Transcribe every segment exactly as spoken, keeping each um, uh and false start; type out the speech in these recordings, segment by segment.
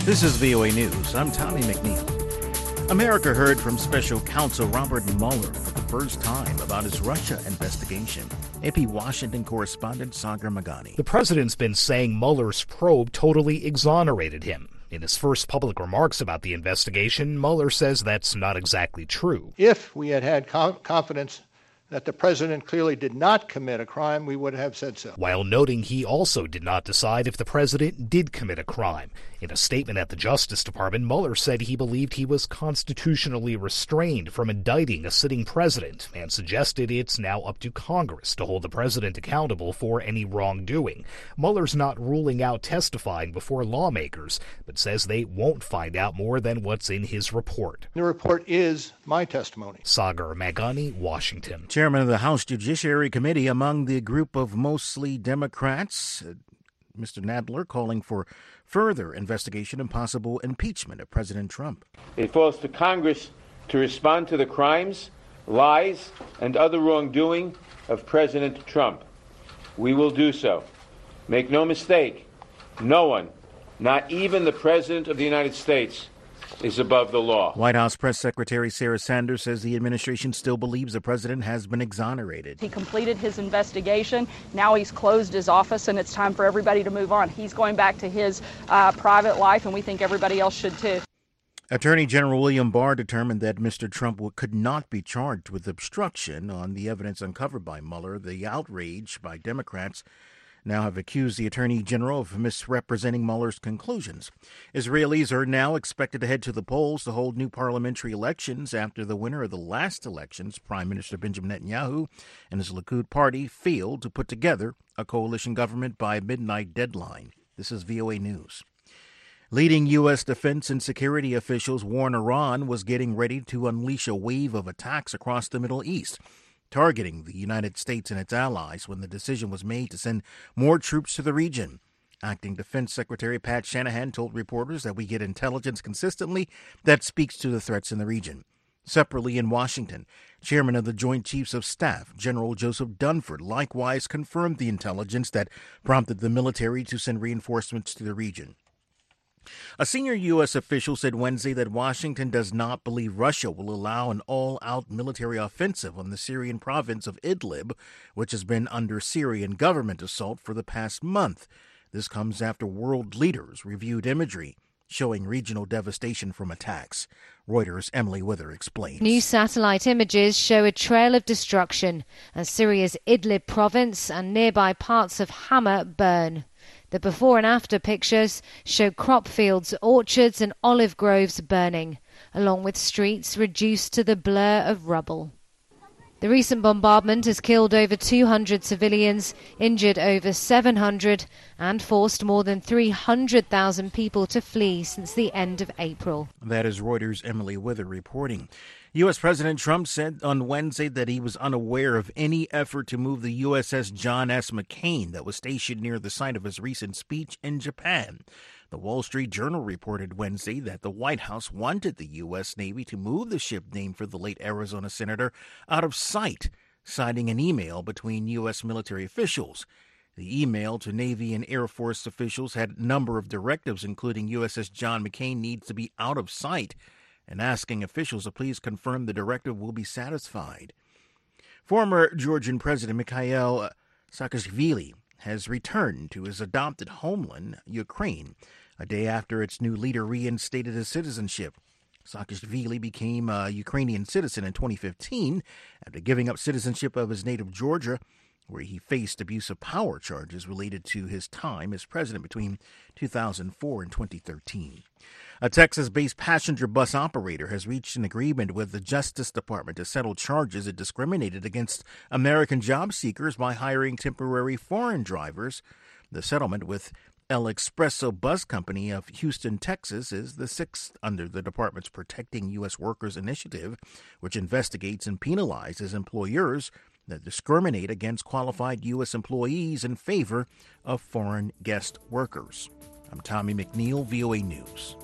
This is V O A News. I'm Tommy McNeil. America heard from Special Counsel Robert Mueller for the first time about his Russia investigation. A P Washington correspondent Sagar Meghani. The president's been saying Mueller's probe totally exonerated him. In his first public remarks about the investigation, Mueller says that's not exactly true. If we had had com- confidence that the president clearly did not commit a crime, we would have said so. While noting he also did not decide if the president did commit a crime. In a statement at the Justice Department, Mueller said he believed he was constitutionally restrained from indicting a sitting president and suggested it's now up to Congress to hold the president accountable for any wrongdoing. Mueller's not ruling out testifying before lawmakers, but says they won't find out more than what's in his report. The report is my testimony. Sagar Meghani, Washington. Chairman of the House Judiciary Committee among the group of mostly Democrats, uh, Mister Nadler, calling for further investigation and possible impeachment of President Trump. It falls to Congress to respond to the crimes, lies, and other wrongdoing of President Trump. We will do so. Make no mistake, no one, not even the President of the United States, is above the law. White House Press Secretary Sarah Sanders says the administration still believes the president has been exonerated. He completed his investigation. Now he's closed his office, and it's time for everybody to move on. He's going back to his uh, private life, and we think everybody else should too. Attorney General William Barr determined that Mister Trump could not be charged with obstruction on the evidence uncovered by Mueller. The outrage by Democrats now have accused the Attorney General of misrepresenting Mueller's conclusions. Israelis are now expected to head to the polls to hold new parliamentary elections after the winner of the last elections, Prime Minister Benjamin Netanyahu, and his Likud party failed to put together a coalition government by a midnight deadline. This is V O A News. Leading U S defense and security officials warn Iran was getting ready to unleash a wave of attacks across the Middle East, targeting the United States and its allies when the decision was made to send more troops to the region. Acting Defense Secretary Pat Shanahan told reporters that we get intelligence consistently that speaks to the threats in the region. Separately in Washington, Chairman of the Joint Chiefs of Staff, General Joseph Dunford, likewise confirmed the intelligence that prompted the military to send reinforcements to the region. A senior U S official said Wednesday that Washington does not believe Russia will allow an all-out military offensive on the Syrian province of Idlib, which has been under Syrian government assault for the past month. This comes after world leaders reviewed imagery showing regional devastation from attacks. Reuters' Emily Wither explains. New satellite images show a trail of destruction as Syria's Idlib province and nearby parts of Hama burn. The before and after pictures show crop fields, orchards and olive groves burning, along with streets reduced to the blur of rubble. The recent bombardment has killed over two hundred civilians, injured over seven hundred, and forced more than three hundred thousand people to flee since the end of April. That is Reuters' Emily Wither reporting. U S. President Trump said on Wednesday that he was unaware of any effort to move the U S S John S. McCain that was stationed near the site of his recent speech in Japan. The Wall Street Journal reported Wednesday that the White House wanted the U S. Navy to move the ship named for the late Arizona senator out of sight, citing an email between U S military officials. The email to Navy and Air Force officials had a number of directives, including U S S John McCain needs to be out of sight, and asking officials to please confirm the directive will be satisfied. Former Georgian President Mikhail Saakashvili has returned to his adopted homeland, Ukraine, a day after its new leader reinstated his citizenship. Saakashvili became a Ukrainian citizen in twenty fifteen after giving up citizenship of his native Georgia, where he faced abuse of power charges related to his time as president between two thousand four and twenty thirteen. A Texas-based passenger bus operator has reached an agreement with the Justice Department to settle charges it discriminated against American job seekers by hiring temporary foreign drivers. The settlement with El Expresso Bus Company of Houston, Texas, is the sixth under the department's Protecting U S. Workers initiative, which investigates and penalizes employers that discriminate against qualified U S employees in favor of foreign guest workers. I'm Tommy McNeil, V O A News.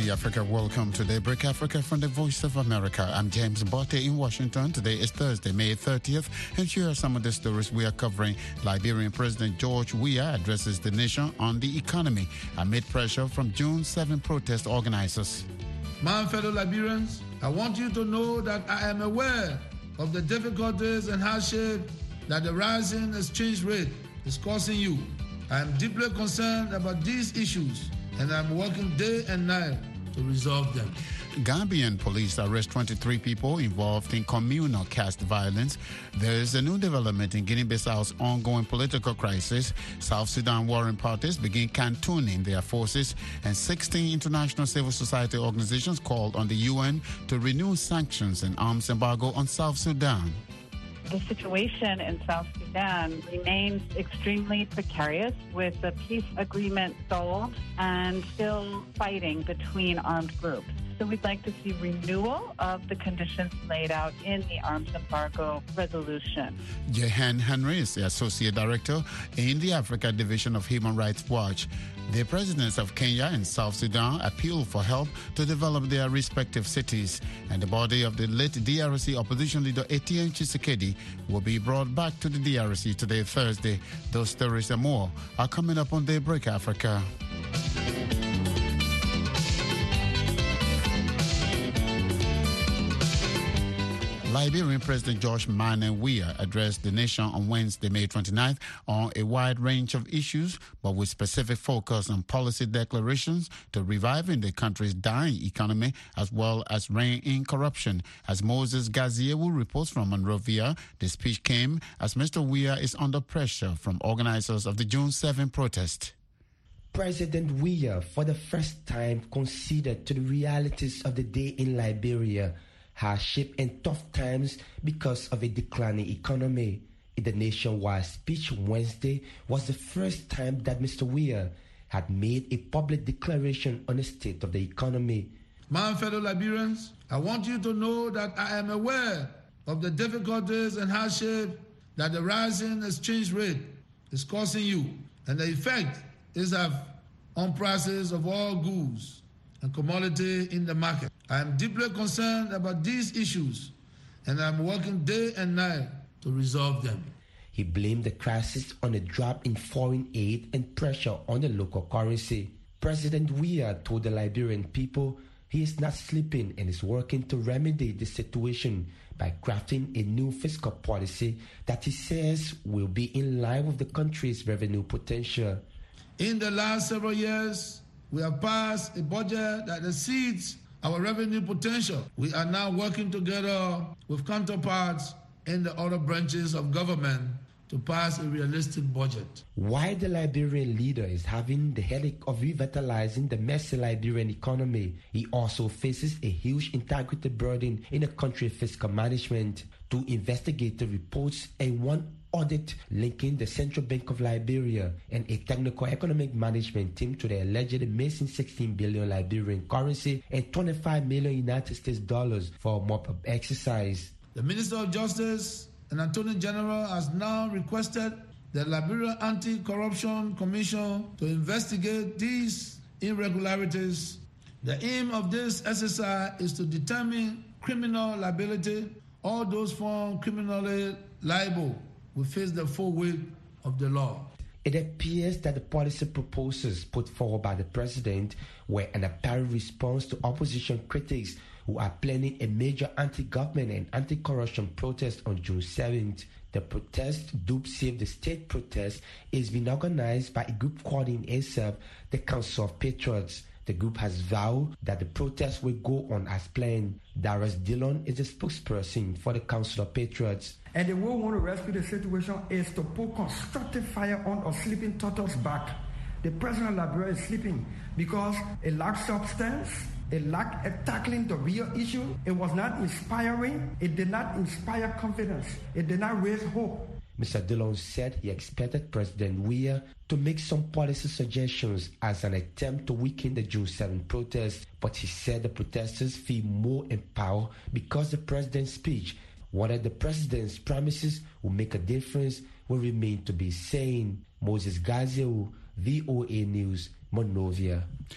Hi, Africa. Welcome to Daybreak Africa from the Voice of America. I'm James Botte in Washington. Today is Thursday, May thirtieth, and here are some of the stories we are covering. Liberian President George Weah addresses the nation on the economy amid pressure from June seventh protest organizers. My fellow Liberians, I want you to know that I am aware of the difficulties and hardship that the rising exchange rate is causing you. I am deeply concerned about these issues, and I'm working day and night to resolve them. Gambian police arrest twenty-three people involved in communal caste violence. There is a new development in Guinea-Bissau's ongoing political crisis. South Sudan warring parties begin cantooning their forces, and sixteen international civil society organizations called on the U N to renew sanctions and arms embargo on South Sudan. The situation in South Sudan remains extremely precarious, with the peace agreement stalled and still fighting between armed groups. So we'd like to see renewal of the conditions laid out in the arms embargo resolution. Jehan Henry is the Associate Director in the Africa Division of Human Rights Watch. The presidents of Kenya and South Sudan appealed for help to develop their respective cities, and the body of the late D R C opposition leader Etienne Tshisekedi will be brought back to the D R C today, Thursday. Those stories and more are coming up on Daybreak Africa. Liberian President George Mannen Weah addressed the nation on Wednesday, May twenty-ninth, on a wide range of issues, but with specific focus on policy declarations to reviving the country's dying economy, as well as rein in corruption. As Moses Gaziewu reports from Monrovia, the speech came as Mister Weah is under pressure from organizers of the June seventh protest. President Weah, for the first time, conceded to the realities of the day in Liberia, hardship and tough times because of a declining economy. In the nationwide speech Wednesday was the first time that Mister Weah had made a public declaration on the state of the economy. My fellow Liberians, I want you to know that I am aware of the difficulties and hardship that the rising exchange rate is causing you, and the effect is have on prices of all goods and commodity in the market. I am deeply concerned about these issues, and I'm working day and night to resolve them. He blamed the crisis on a drop in foreign aid and pressure on the local currency. President Weah told the Liberian people he is not sleeping and is working to remedy the situation by crafting a new fiscal policy that he says will be in line with the country's revenue potential. In the last several years, we have passed a budget that exceeds our revenue potential. We are now working together with counterparts in the other branches of government to pass a realistic budget. While the Liberian leader is having the headache of revitalizing the messy Liberian economy, he also faces a huge integrity burden in the country's fiscal management. Two investigative reports and one audit linking the Central Bank of Liberia and a technical economic management team to the allegedly missing sixteen billion Liberian currency and twenty-five million United States dollars for a mop-up exercise. The Minister of Justice and Attorney General has now requested the Liberia Anti-Corruption Commission to investigate these irregularities. The aim of this exercise is to determine criminal liability. All those found criminally liable will face the full weight of the law. It appears that the policy proposals put forward by the president were an apparent response to opposition critics who are planning a major anti-government and anti-corruption protest on June seventh. The protest, dubbed Save the State protest, is being organized by a group calling itself the Council of Patriots. The group has vowed that the protest will go on as planned. Darius Dillon is the spokesperson for the Council of Patriots. And the way we want to rescue the situation is to put constructive fire on our sleeping turtles back. The president of Liberia is sleeping because it lacks substance, it lacked tackling the real issue. It was not inspiring. It did not inspire confidence. It did not raise hope. Mister Dillon said he expected President Weah to make some policy suggestions as an attempt to weaken the June seventh protest, but he said the protesters feel more empowered because the president's speech, whether the president's promises will make a difference, will remain to be seen. Moses Gaziewu, V O A News, Monrovia.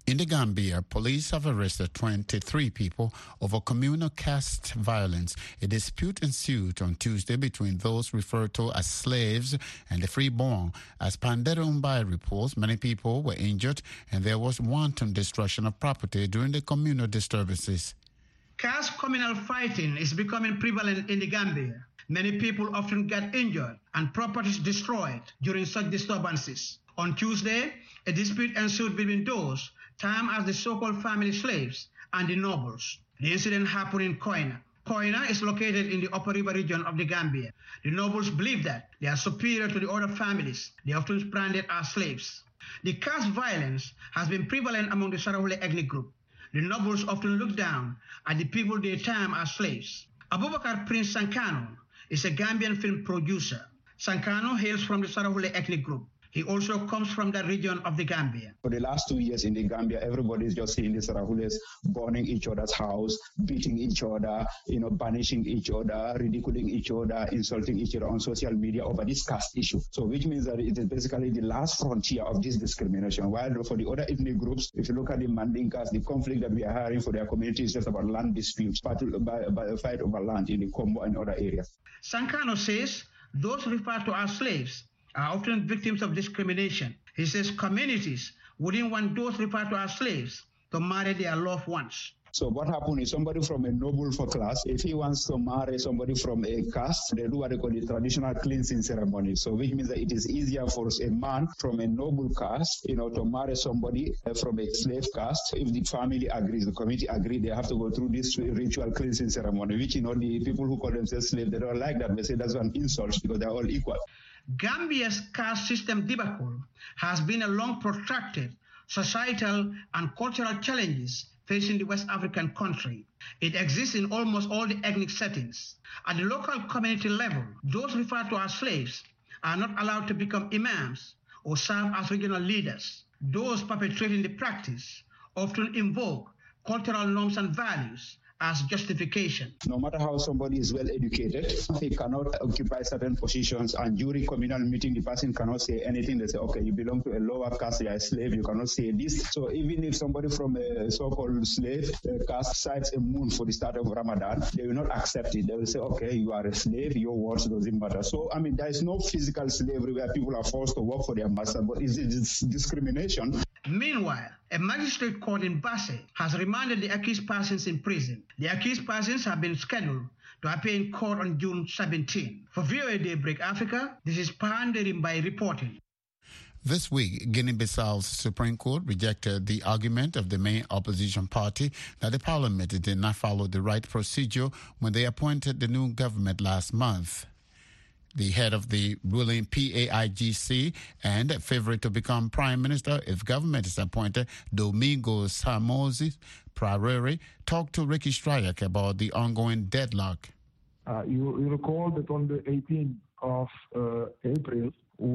In the Gambia, police have arrested twenty-three people over communal caste violence. A dispute ensued on Tuesday between those referred to as slaves and the freeborn. As Pandero Mbai reports, many people were injured and there was wanton destruction of property during the communal disturbances. Caste communal fighting is becoming prevalent in the Gambia. Many people often get injured and properties destroyed during such disturbances. On Tuesday, a dispute ensued between those termed as the so-called family slaves and the nobles. The incident happened in Koina. Koina is located in the Upper River region of the Gambia. The nobles believe that they are superior to the other families they often branded as slaves. The caste violence has been prevalent among the Sarahule ethnic group. The nobles often look down at the people they term as slaves. Abubakar Prince Sankano is a Gambian film producer. Sankano hails from the Sarahule ethnic group. He also comes from the region of the Gambia. For the last two years in the Gambia, everybody is just seeing the Sarahules burning each other's house, beating each other, you know, banishing each other, ridiculing each other, insulting each other on social media over this caste issue. So which means that it is basically the last frontier of this discrimination. While for the other ethnic groups, if you look at the Mandinkas, the conflict that we are having for their community is just about land disputes, battle by, by a fight over land in the Combo and other areas. Sankano says those referred to as slaves are often victims of discrimination. He says communities wouldn't want those referred to as slaves to marry their loved ones. So what happened is somebody from a noble for class, if he wants to marry somebody from a caste, they do what they call the traditional cleansing ceremony. So which means that it is easier for a man from a noble caste, you know, to marry somebody from a slave caste. If the family agrees, the community agrees, they have to go through this ritual cleansing ceremony, which, you know, the people who call themselves slaves, they don't like that. They say that's an insult because they're all equal. Gambia's caste system debacle has been a long protracted societal and cultural challenges facing the West African country. It exists in almost all the ethnic settings. At the local community level, those referred to as slaves are not allowed to become imams or serve as regional leaders. Those perpetrating the practice often invoke cultural norms and values as justification. No matter how somebody is well educated, he cannot occupy certain positions, and during communal meeting, the person cannot say anything. They say, okay, you belong to a lower caste, you are a slave, you cannot say this. So even if somebody from a so-called slave caste cites a moon for the start of Ramadan, they will not accept it. They will say, okay, you are a slave, your words doesn't matter. So, I mean, there is no physical slavery where people are forced to work for their master, but it's, it's discrimination. Meanwhile, a magistrate court in Basse has remanded the accused persons in prison. The accused persons have been scheduled to appear in court on June seventeenth. For V O A Daybreak Africa, this is Pandering by reporting. This week, Guinea-Bissau's Supreme Court rejected the argument of the main opposition party that the parliament did not follow the right procedure when they appointed the new government last month. The head of the ruling P A I G C and favorite to become prime minister if government is appointed, Domingos Simões Pereira, talked to Ricky Stryak about the ongoing deadlock. Uh, you, you recall that on the eighteenth of uh, April,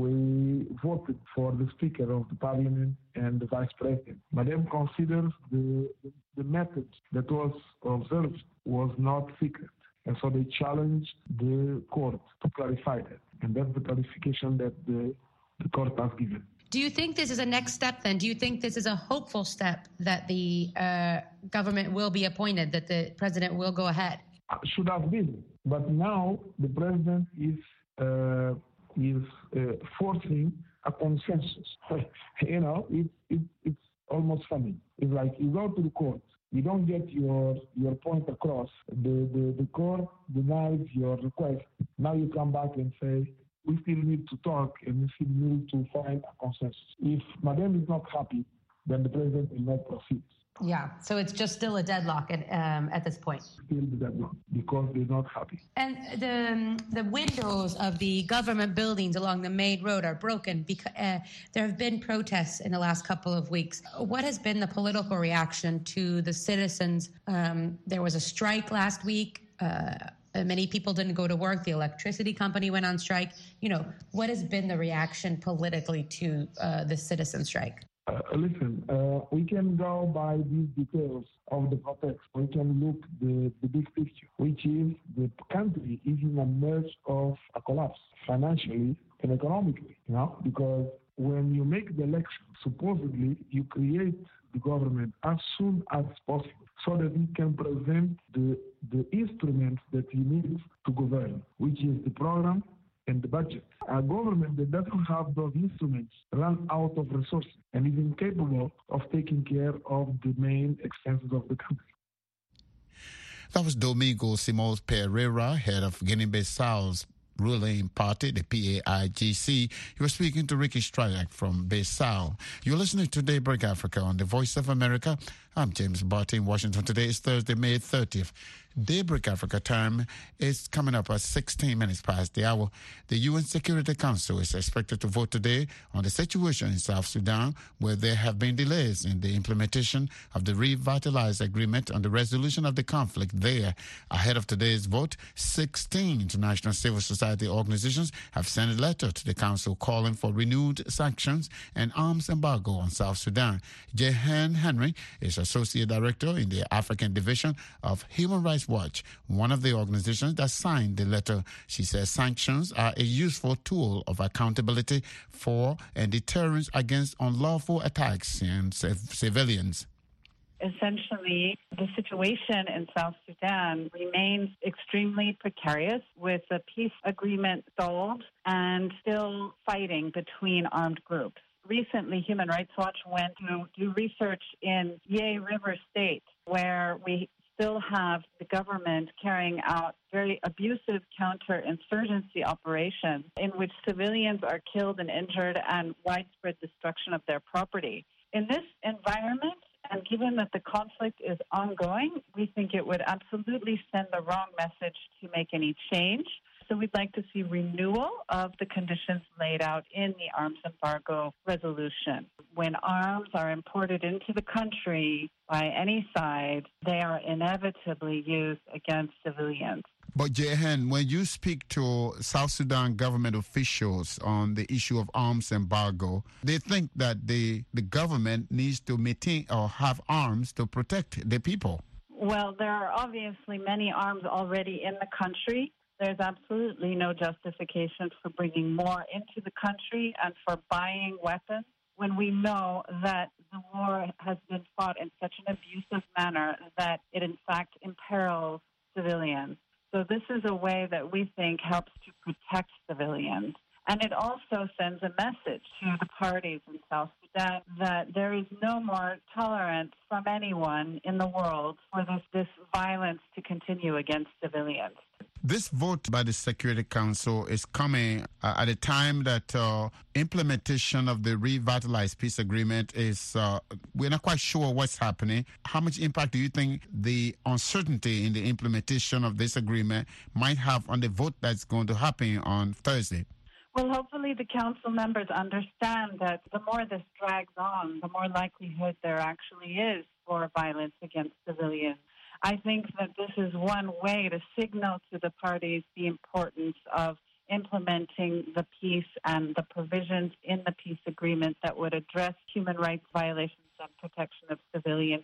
we voted for the Speaker of the Parliament and the Vice President. Madame considers the, the method that was observed was not secret. And so they challenged the court to clarify that. And that's the clarification that the, the court has given. Do you think this is a next step then? Do you think this is a hopeful step that the uh, government will be appointed, that the president will go ahead? Should have been. But now the president is uh, is uh, forcing a consensus. you know, it, it, it's almost funny. It's like you go to the court. You don't get your your point across. The, the, the court denies your request. Now you come back and say, we still need to talk and we still need to find a consensus. If Madame is not happy, then the president will not proceed. Yeah, so it's just still a deadlock at um, at this point. Still the deadlock because they're not happy. And the um, the windows of the government buildings along the main road are broken because uh, there have been protests in the last couple of weeks. What has been the political reaction to the citizens? Um, there was a strike last week. Uh, many people didn't go to work. The electricity company went on strike. You know, what has been the reaction politically to uh, the citizen strike? Uh, listen, uh, we can go by these details of the protest. We can look the, the big picture, which is the country is in a merge of a collapse financially and economically, you know, because when you make the election, supposedly you create the the government as soon as possible so that he can present the, the instruments that he needs to govern, which is the program and the budget. A government that doesn't have those instruments runs out of resources and is incapable of taking care of the main expenses of the country. That was Domingo Simões Pereira, head of Guinea-Bissau's ruling party, the P A I G C. He was speaking to Ricky Stryak from Bissau. You're listening to Daybreak Africa on the Voice of America. I'm James Barty in Washington. Today is Thursday, May thirtieth. Daybreak Africa time is coming up at sixteen minutes past the hour. The U N Security Council is expected to vote today on the situation in South Sudan, where there have been delays in the implementation of the revitalized agreement on the resolution of the conflict there. Ahead of today's vote, sixteen international civil society organizations have sent a letter to the council calling for renewed sanctions and arms embargo on South Sudan. Jehan Henry is Associate Director in the African Division of Human Rights Watch, one of the organizations that signed the letter. She says sanctions are a useful tool of accountability for and deterrence against unlawful attacks on civilians. Essentially, the situation in South Sudan remains extremely precarious, with the peace agreement stalled and still fighting between armed groups. Recently, Human Rights Watch went to do research in Ye River State, where we still have the government carrying out very abusive counterinsurgency operations in which civilians are killed and injured and widespread destruction of their property. In this environment, and given that the conflict is ongoing, we think it would absolutely send the wrong message to make any change. So we'd like to see renewal of the conditions laid out in the arms embargo resolution. When arms are imported into the country by any side, they are inevitably used against civilians. But Jehan, when you speak to South Sudan government officials on the issue of arms embargo, they think that the, the government needs to maintain or have arms to protect the people. Well, there are obviously many arms already in the country. There's absolutely no justification for bringing more into the country and for buying weapons when we know that the war has been fought in such an abusive manner that it in fact imperils civilians. So this is a way that we think helps to protect civilians. And it also sends a message to the parties in South Sudan that there is no more tolerance from anyone in the world for this, this violence to continue against civilians. This vote by the Security Council is coming uh, at a time that uh, implementation of the revitalized peace agreement is, uh, we're not quite sure what's happening. How much impact do you think the uncertainty in the implementation of this agreement might have on the vote that's going to happen on Thursday? Well, hopefully the council members understand that the more this drags on, the more likelihood there actually is for violence against civilians. I think that this is one way to signal to the parties the importance of implementing the peace and the provisions in the peace agreement that would address human rights violations and protection of civilians.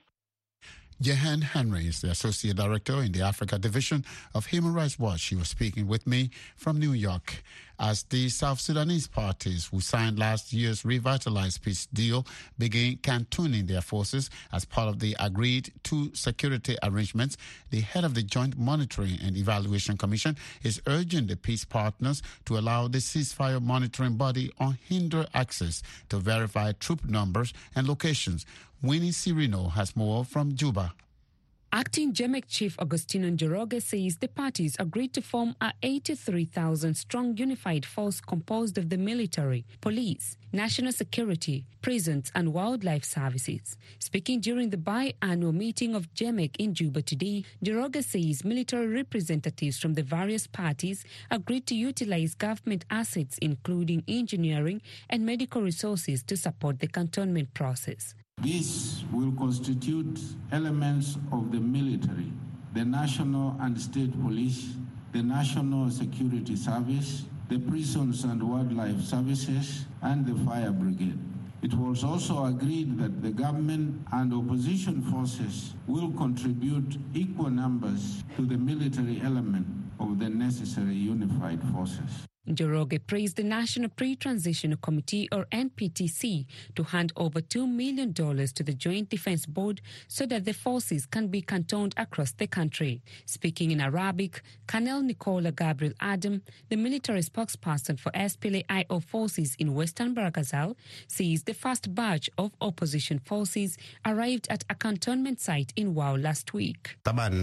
Jehan Henry is the Associate Director in the Africa Division of Human Rights Watch. She was speaking with me from New York. As the South Sudanese parties who signed last year's revitalized peace deal begin cantooning their forces as part of the agreed two security arrangements, the head of the Joint Monitoring and Evaluation Commission is urging the peace partners to allow the ceasefire monitoring body unhindered access to verify troop numbers and locations. Winnie Cirino has more from Juba. Acting J M E C Chief Agostino Njoroge says the parties agreed to form a eighty-three thousand strong unified force composed of the military, police, national security, prisons and wildlife services. Speaking during the biannual meeting of J M E C in Juba today, Njoroge says military representatives from the various parties agreed to utilize government assets including engineering and medical resources to support the cantonment process. This will constitute elements of the military, the national and state police, the National Security Service, the prisons and wildlife services, and the fire brigade. It was also agreed that the government and opposition forces will contribute equal numbers to the military element of the necessary unified forces. Njoroge praised the National Pre-Transition Committee, or N P T C, to hand over two million dollars to the Joint Defense Board so that the forces can be cantoned across the country. Speaking in Arabic, Colonel Nicola Gabriel Adam, the military spokesperson for S P L A I O forces in Western Baragazal, says the first batch of opposition forces arrived at a cantonment site in Wau last week. We are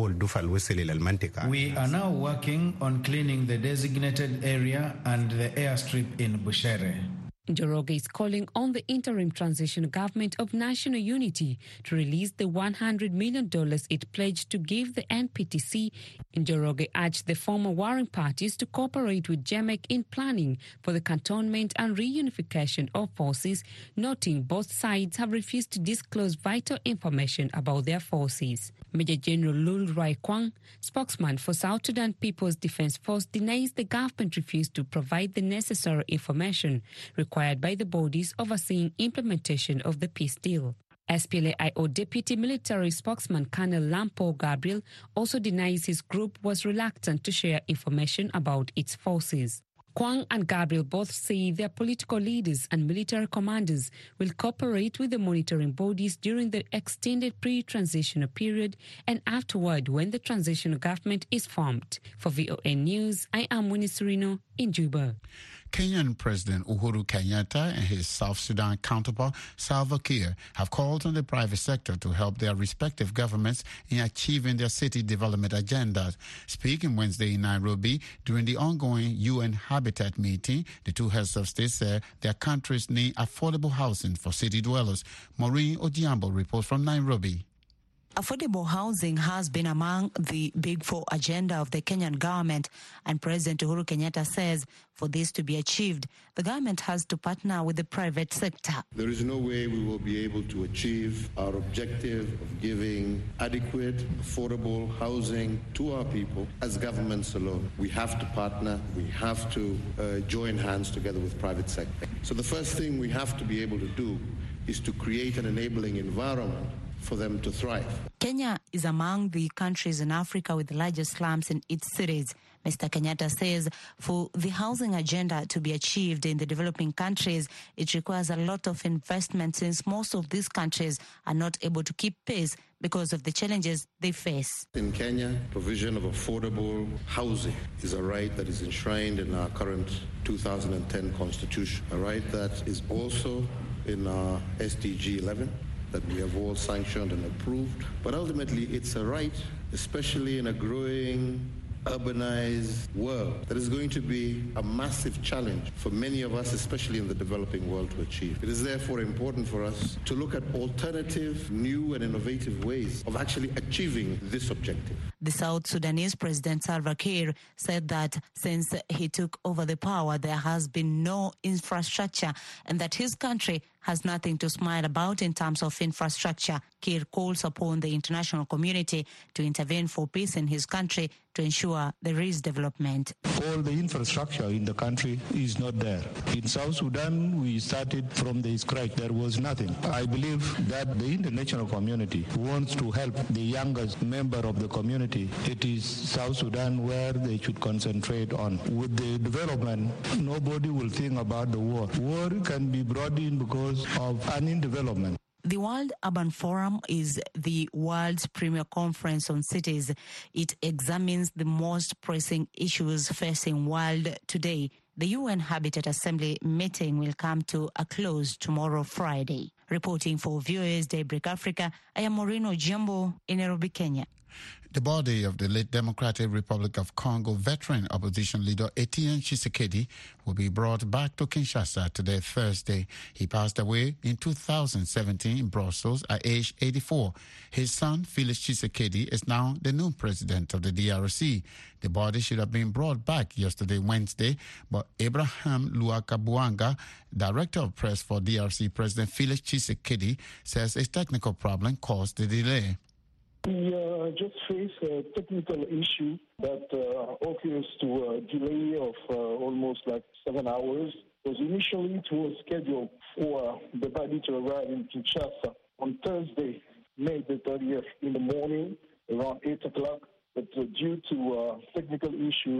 now working on cleaning the designated area area and the airstrip in Bushere. Njoroge is calling on the interim transition government of national unity to release the one hundred million dollars it pledged to give the N P T C. Njoroge urged the former warring parties to cooperate with J M E C in planning for the cantonment and reunification of forces, noting both sides have refused to disclose vital information about their forces. Major General Lul Rai Kwang, spokesman for South Sudan People's Defense Force, denies the government refused to provide the necessary information required by the bodies overseeing implementation of the peace deal. S P L A I O Deputy Military Spokesman Colonel Lampo Gabriel also denies his group was reluctant to share information about its forces. Kwang and Gabriel both say their political leaders and military commanders will cooperate with the monitoring bodies during the extended pre-transitional period and afterward when the transitional government is formed. For V O N News, I am Winnie Serino in Juba. Kenyan President Uhuru Kenyatta and his South Sudan counterpart Salva Kiir have called on the private sector to help their respective governments in achieving their city development agendas. Speaking Wednesday in Nairobi during the ongoing U N Habitat meeting, the two heads of state said their countries need affordable housing for city dwellers. Maureen Odiambo reports from Nairobi. Affordable housing has been among the Big Four agenda of the Kenyan government, and President Uhuru Kenyatta says for this to be achieved, the government has to partner with the private sector. There is no way we will be able to achieve our objective of giving adequate, affordable housing to our people as governments alone. We have to partner, we have to uh, join hands together with private sector. So the first thing we have to be able to do is to create an enabling environment for them to thrive. Kenya is among the countries in Africa with the largest slums in its cities. Mister Kenyatta says for the housing agenda to be achieved in the developing countries, it requires a lot of investment since most of these countries are not able to keep pace because of the challenges they face. In Kenya, provision of affordable housing is a right that is enshrined in our current two thousand ten constitution, a right that is also in our S D G eleven. That we have all sanctioned and approved. But ultimately, it's a right, especially in a growing, urbanized world, that is going to be a massive challenge for many of us, especially in the developing world, to achieve. It is therefore important for us to look at alternative, new and innovative ways of actually achieving this objective. The South Sudanese President Salva Kiir said that since he took over the power, there has been no infrastructure and that his country has nothing to smile about in terms of infrastructure. Kiir calls upon the international community to intervene for peace in his country to ensure there is development. All the infrastructure in the country is not there. In South Sudan, we started from the scratch. There was nothing. I believe that the international community wants to help the youngest member of the community. It is South Sudan where they should concentrate on. With the development, nobody will think about the war. War can be brought in because of uneven development. The World Urban Forum is the world's premier conference on cities. It examines the most pressing issues facing world today. The U N Habitat Assembly meeting will come to a close tomorrow, Friday. Reporting for V O A's Daybreak Africa, I am Maureen Odiambo in Nairobi, Kenya. The body of the late Democratic Republic of Congo veteran opposition leader Etienne Tshisekedi will be brought back to Kinshasa today, Thursday. He passed away in two thousand seventeen in Brussels at age eighty-four. His son, Felix Tshisekedi, is now the new president of the D R C. The body should have been brought back yesterday, Wednesday, but Abraham Luakabuanga, director of press for D R C President Felix Tshisekedi, says a technical problem caused the delay. We uh, just face a technical issue that uh, occurs to a delay of uh, almost like seven hours. Because initially it was scheduled for the body to arrive in Kinshasa on Thursday, May the thirtieth in the morning around eight o'clock. But uh, due to uh, technical issues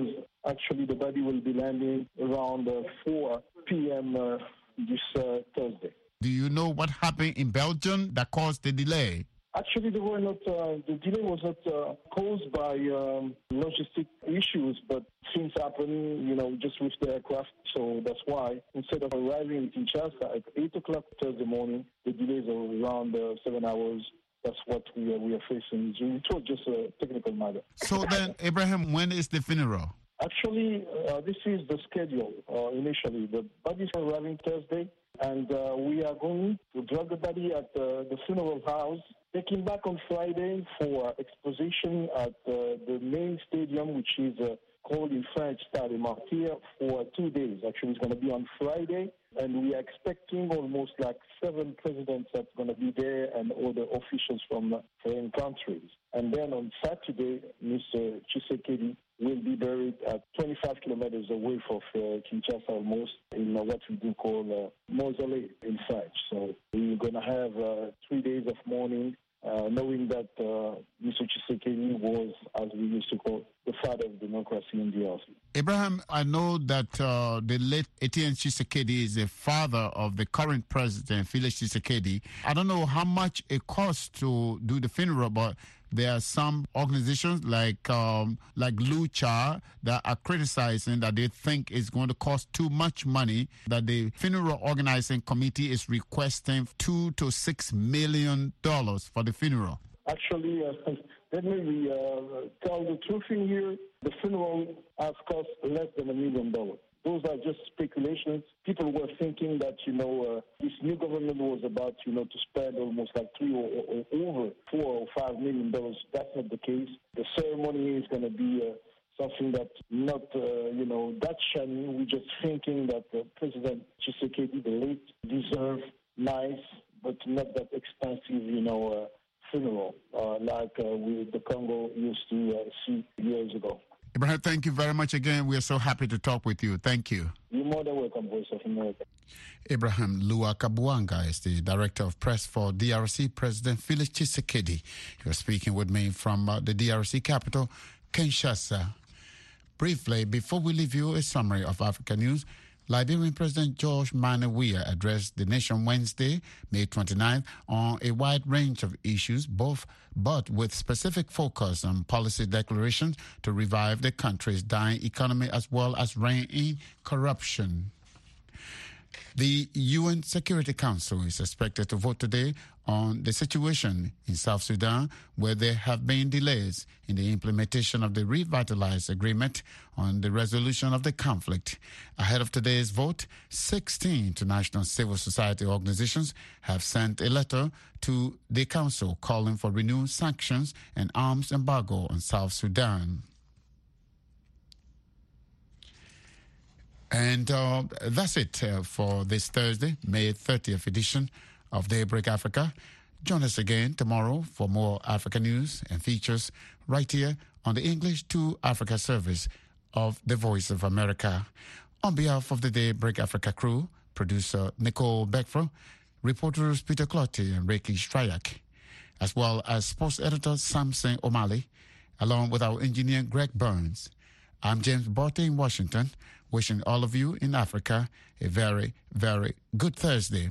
Actually, the body will be landing around uh, four p.m. Uh, this uh, Thursday. Do you know what happened in Belgium that caused the delay? Actually, they were not. Uh, the delay was not uh, caused by um, logistic issues, but things happening, you know, just with the aircraft. So that's why instead of arriving in Kinshasa at eight o'clock Thursday morning, the delays are around uh, seven hours. That's what we are, we are facing. It was just a technical matter. So then, Abraham, when is the funeral? Actually, uh, this is the schedule uh, initially. The bodies are arriving Thursday, and uh, we are going to drag the body at uh, the funeral house, taking back on Friday for exposition at uh, the main stadium, which is uh, called in French Stade des Martyrs, for two days. Actually, it's going to be on Friday, and we are expecting almost like seven presidents that's going to be there and other officials from uh, foreign countries. And then on Saturday, Mister Tshisekedi will be buried at twenty-five kilometers away from uh, Kinshasa, almost, in uh, what we do call uh, mausoleum in French. So we're going to have uh, three days of mourning, uh, knowing that uh, Mister Tshisekedi was, as we used to call, the father of democracy in D R C. Abraham, I know that uh, the late Etienne Tshisekedi is the father of the current president, Felix Tshisekedi. I don't know how much it costs to do the funeral, but there are some organizations like um, like Lucha that are criticizing that they think it's going to cost too much money, that the funeral organizing committee is requesting two to six million dollars for the funeral. Actually, uh, let me uh, tell the truth in here. The funeral has cost less than a million dollars. Those are just speculations. People were thinking that, you know, uh, this new government was about, you know, to spend almost like three or, or, or over four or five million dollars. That's not the case. The ceremony is going to be uh, something that's not, uh, you know, that shiny. We're just thinking that uh, President Tshisekedi, the late, deserves nice, but not that expensive, you know, uh, funeral uh, like uh, we, the Congo used to uh, see years ago. Abraham, thank you very much again. We are so happy to talk with you. Thank you. You're more than welcome, Voice of America. Abraham Luakabuanga is the Director of Press for D R C President Felix Tshisekedi. He was speaking with me from uh, the D R C capital, Kinshasa. Briefly, before we leave you, a summary of Africa news. Liberian President George Manneh Weah addressed the nation Wednesday, May twenty-ninth, on a wide range of issues, both but with specific focus on policy declarations to revive the country's dying economy as well as rein in corruption. The U N Security Council is expected to vote today on the situation in South Sudan, where there have been delays in the implementation of the revitalized agreement on the resolution of the conflict. Ahead of today's vote, sixteen international civil society organizations have sent a letter to the council calling for renewed sanctions and arms embargo on South Sudan. And uh, that's it uh, for this Thursday, May thirtieth edition of Daybreak Africa. Join us again tomorrow for more Africa news and features right here on the English to Africa service of the Voice of America. On behalf of the Daybreak Africa crew, producer Nicole Beckfro, reporters Peter Clotti and Reiki Strayak, as well as sports editor Samson O'Malley, along with our engineer Greg Burns. I'm James Borte in Washington, wishing all of you in Africa a very, very good Thursday.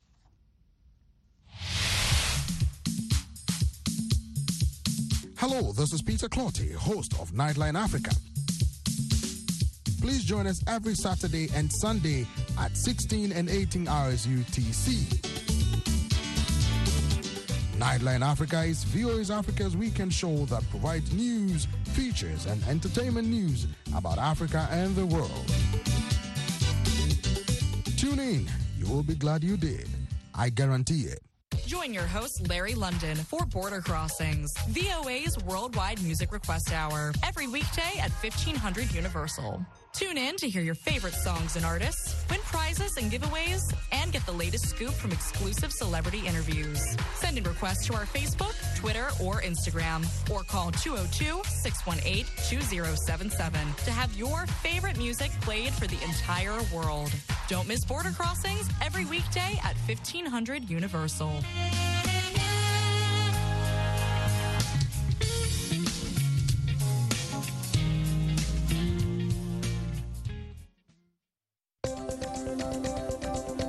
Hello, this is Peter Clotti, host of Nightline Africa. Please join us every Saturday and Sunday at sixteen and eighteen hours U T C. Nightline Africa is V O A's Africa's weekend show that provides news, features, and entertainment news about Africa and the world. Tune in. You will be glad you did. I guarantee it. Join your host, Larry London, for Border Crossings, V O A's worldwide music request hour, every weekday at fifteen hundred Universal. Tune in to hear your favorite songs and artists, win prizes and giveaways, and get the latest scoop from exclusive celebrity interviews. Send in requests to our Facebook, Twitter, or Instagram, or call two oh two, six one eight, two oh seven seven to have your favorite music played for the entire world. Don't miss Border Crossings every weekday at fifteen hundred Universal.